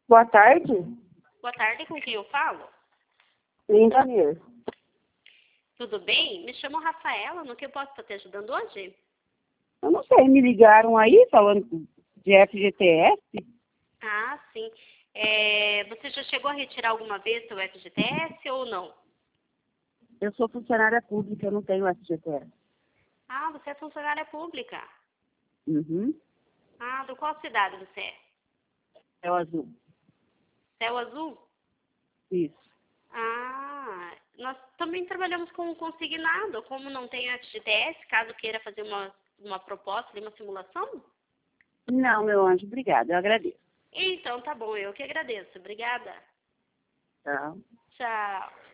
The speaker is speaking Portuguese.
Boa tarde. Boa tarde, com quem eu falo? Linda Mir. Tudo bem? Me chamo Rafaela, no que eu posso estar te ajudando hoje? Eu não sei, me ligaram aí falando de FGTS? Ah, sim. Você já chegou a retirar alguma vez seu FGTS ou não? Eu sou funcionária pública, eu não tenho FGTS. Ah, você é funcionária pública. Uhum. Ah, do qual cidade você é? É o azul. Céu Azul? Isso. Ah, nós também trabalhamos com consignado. Como não tem FGTS, caso queira fazer uma proposta, uma simulação? Não, meu anjo, obrigada, eu agradeço. Então, tá bom, eu que agradeço. Obrigada. Tá. Tchau.